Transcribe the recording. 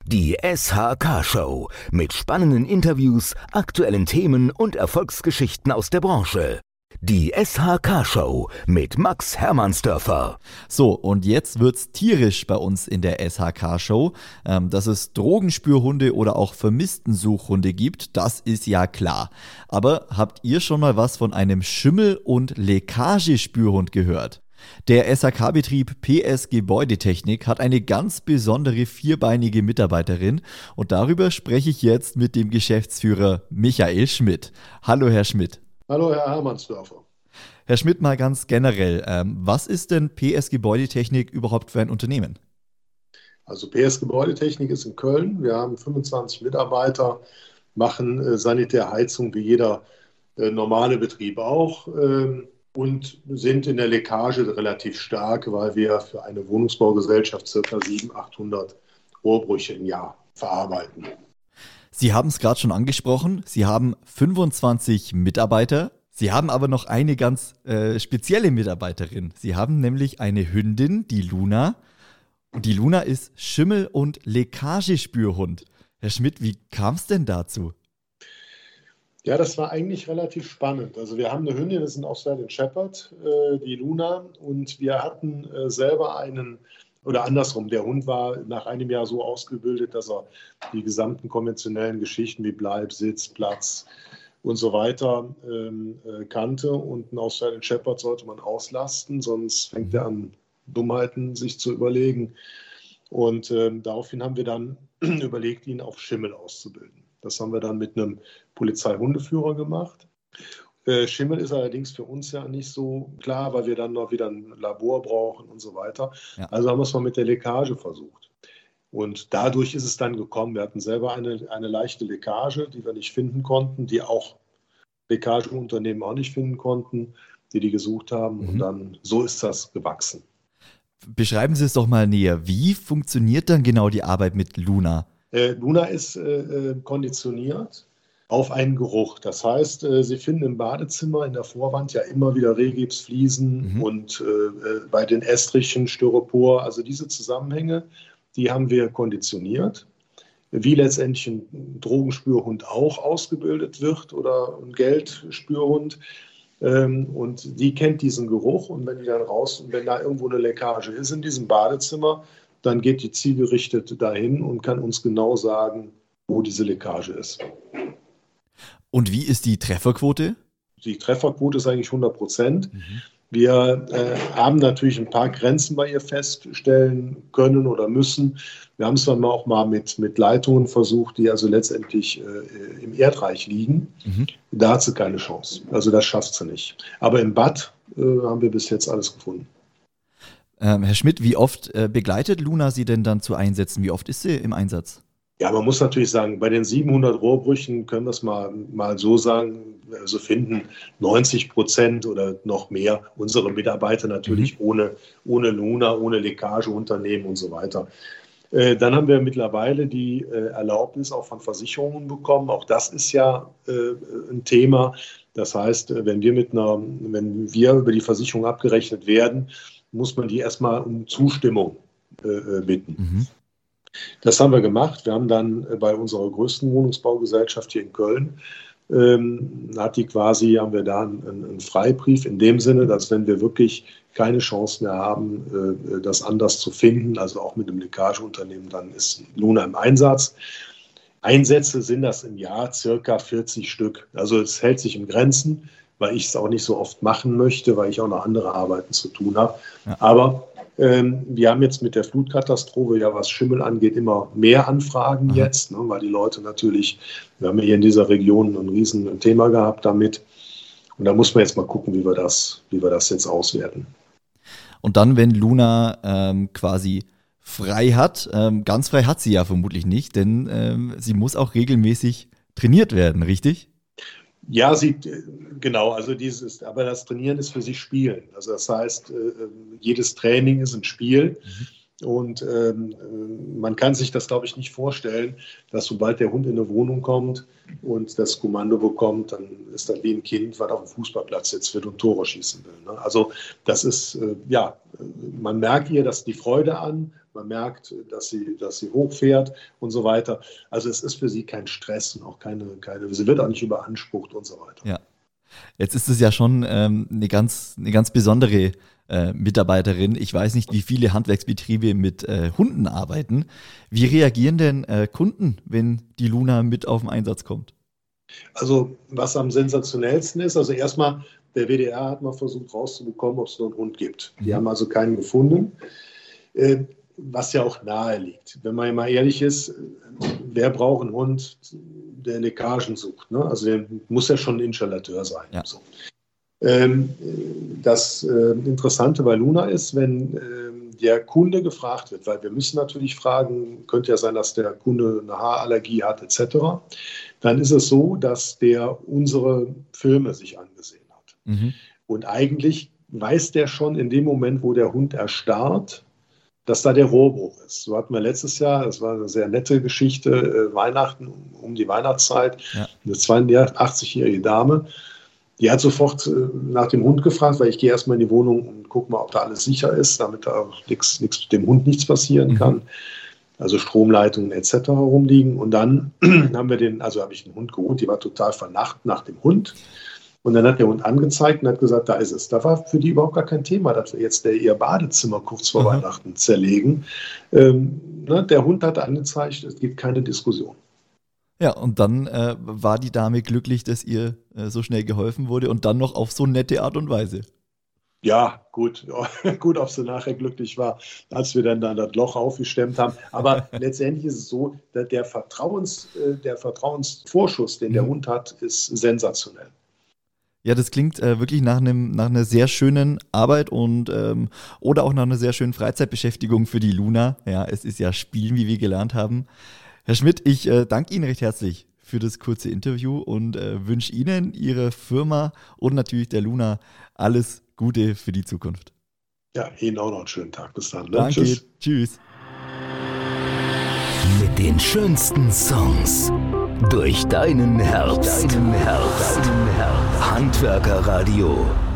Die SHK-Show mit spannenden Interviews, aktuellen Themen und Erfolgsgeschichten aus der Branche. Die SHK-Show mit Max Hermannsdörfer. So, und jetzt wird's tierisch bei uns in der SHK-Show. Dass es Drogenspürhunde oder auch Vermisstensuchhunde gibt, das ist ja klar. Aber habt ihr schon mal was von einem Schimmel- und Leckagespürhund gehört? Der SHK-Betrieb PS Gebäudetechnik hat eine ganz besondere vierbeinige Mitarbeiterin und darüber spreche ich jetzt mit dem Geschäftsführer Michael Schmidt. Hallo Herr Schmidt. Hallo Herr Hermannsdörfer. Herr Schmidt, mal ganz generell, was ist denn PS Gebäudetechnik überhaupt für ein Unternehmen? Also PS Gebäudetechnik ist in Köln. Wir haben 25 Mitarbeiter, machen Sanitärheizung wie jeder normale Betrieb auch. Und sind in der Leckage relativ stark, weil wir für eine Wohnungsbaugesellschaft ca. 700, 800 Rohrbrüche im Jahr verarbeiten. Sie haben es gerade schon angesprochen, Sie haben 25 Mitarbeiter, Sie haben aber noch eine ganz spezielle Mitarbeiterin. Sie haben nämlich eine Hündin, die Luna. Und die Luna ist Schimmel- und Leckagespürhund. Herr Schmidt, wie kam es denn dazu? Ja, das war eigentlich relativ spannend. Also wir haben eine Hündin, das ist ein Australian Shepherd, die Luna. Und wir hatten selber oder andersrum, der Hund war nach einem Jahr so ausgebildet, dass er die gesamten konventionellen Geschichten wie Bleib, Sitz, Platz und so weiter kannte. Und einen Australian Shepherd sollte man auslasten, sonst fängt er an, Dummheiten sich zu überlegen. Und daraufhin haben wir dann überlegt, ihn auf Schimmel auszubilden. Das haben wir dann mit einem Polizeihundeführer gemacht. Schimmel ist allerdings für uns ja nicht so klar, weil wir dann noch wieder ein Labor brauchen und so weiter. Ja. Also haben wir es mal mit der Leckage versucht. Und dadurch ist es dann gekommen. Wir hatten selber eine leichte Leckage, die wir nicht finden konnten, die auch Leckageunternehmen auch nicht finden konnten, die gesucht haben. Und dann so ist das gewachsen. Beschreiben Sie es doch mal näher. Wie funktioniert dann genau die Arbeit mit Luna? Luna ist konditioniert auf einen Geruch. Das heißt, Sie finden im Badezimmer in der Vorwand ja immer wieder Rehgipsfliesen und bei den Estrichen Styropor. Also diese Zusammenhänge, die haben wir konditioniert. Wie letztendlich ein Drogenspürhund auch ausgebildet wird oder ein Geldspürhund. Und die kennt diesen Geruch. Und wenn die dann und wenn da irgendwo eine Leckage ist in diesem Badezimmer, dann geht die zielgerichtet dahin und kann uns genau sagen, wo diese Leckage ist. Und wie ist die Trefferquote? Die Trefferquote ist eigentlich 100%. Wir haben natürlich ein paar Grenzen bei ihr feststellen können oder müssen. Wir haben es dann auch mal mit Leitungen versucht, die also letztendlich im Erdreich liegen. Da hat sie keine Chance. Also das schafft sie nicht. Aber im Bad haben wir bis jetzt alles gefunden. Herr Schmidt, wie oft begleitet Luna Sie denn dann zu Einsätzen? Wie oft ist sie im Einsatz? Ja, man muss natürlich sagen, bei den 700 Rohrbrüchen können wir es mal so sagen, also finden 90% oder noch mehr unsere Mitarbeiter natürlich ohne Luna, ohne Leckageunternehmen und so weiter. Dann haben wir mittlerweile die Erlaubnis auch von Versicherungen bekommen. Auch das ist ja ein Thema. Das heißt, wenn wir über die Versicherung abgerechnet werden, muss man die erstmal um Zustimmung bitten. Das haben wir gemacht. Wir haben dann bei unserer größten Wohnungsbaugesellschaft hier in Köln, haben wir da einen Freibrief in dem Sinne, dass wenn wir wirklich keine Chance mehr haben, das anders zu finden, also auch mit einem Leckageunternehmen, dann ist Luna im Einsatz. Einsätze sind das im Jahr circa 40 Stück. Also es hält sich in Grenzen, weil ich es auch nicht so oft machen möchte, weil ich auch noch andere Arbeiten zu tun habe. Ja. Aber wir haben jetzt mit der Flutkatastrophe, ja was Schimmel angeht, immer mehr Anfragen jetzt, ne, weil die Leute natürlich, wir haben ja hier in dieser Region ein riesen Thema gehabt damit. Und da muss man jetzt mal gucken, wie wir das jetzt auswerten. Und dann, wenn Luna quasi frei hat, ganz frei hat sie ja vermutlich nicht, denn sie muss auch regelmäßig trainiert werden, richtig? Ja, genau, also aber das Trainieren ist für sie Spielen. Also das heißt, jedes Training ist ein Spiel. Und man kann sich das, glaube ich, nicht vorstellen, dass sobald der Hund in eine Wohnung kommt und das Kommando bekommt, dann ist das wie ein Kind, was auf dem Fußballplatz jetzt wird und Tore schießen will. Ne? Also das ist, man merkt ihr das die Freude an, Man merkt, dass sie hochfährt und so weiter. Also es ist für sie kein Stress und auch sie wird auch nicht überansprucht und so weiter. Ja. Jetzt ist es ja schon eine ganz besondere Mitarbeiterin. Ich weiß nicht, wie viele Handwerksbetriebe mit Hunden arbeiten. Wie reagieren denn Kunden, wenn die Luna mit auf den Einsatz kommt? Also was am sensationellsten ist, also erstmal, der WDR hat mal versucht rauszubekommen, ob es noch einen Hund gibt. Die haben also keinen gefunden, was ja auch nahe liegt. Wenn man mal ehrlich ist, wer braucht einen Hund, der Leckagen sucht? Ne? Also der muss ja schon ein Installateur sein. Ja. So. Das Interessante bei Luna ist, wenn der Kunde gefragt wird, weil wir müssen natürlich fragen, könnte ja sein, dass der Kunde eine Haarallergie hat etc., dann ist es so, dass der unsere Filme sich angesehen hat. Mhm. Und eigentlich weiß der schon in dem Moment, wo der Hund erstarrt, dass da der Rohrbruch ist. So hatten wir letztes Jahr, das war eine sehr nette Geschichte, Weihnachten, um die Weihnachtszeit, eine 82-jährige Dame, die hat sofort nach dem Hund gefragt, weil ich gehe erstmal in die Wohnung und gucke mal, ob da alles sicher ist, damit da auch dem Hund nichts passieren kann. Also Stromleitungen etc. rumliegen. Und dann habe ich den Hund geholt, die war total vernarrt nach dem Hund. Und dann hat der Hund angezeigt und hat gesagt, da ist es. Da war für die überhaupt gar kein Thema, dass wir jetzt ihr Badezimmer kurz vor Weihnachten zerlegen. Der Hund hat angezeigt, es gibt keine Diskussion. Ja, und dann war die Dame glücklich, dass ihr so schnell geholfen wurde und dann noch auf so nette Art und Weise. Ja, gut, ob sie nachher glücklich war, als wir dann das Loch aufgestemmt haben. Aber letztendlich ist es so, dass der Vertrauensvorschuss, den der Hund hat, ist sensationell. Ja, das klingt wirklich nach einer sehr schönen Arbeit und oder auch nach einer sehr schönen Freizeitbeschäftigung für die Luna. Ja, es ist ja Spielen, wie wir gelernt haben. Herr Schmidt, ich danke Ihnen recht herzlich für das kurze Interview und wünsche Ihnen, Ihrer Firma und natürlich der Luna alles Gute für die Zukunft. Ja, Ihnen auch noch einen schönen Tag. Bis dann. Ne? Danke. Tschüss. Mit den schönsten Songs durch deinen Herbst. Handwerkerradio.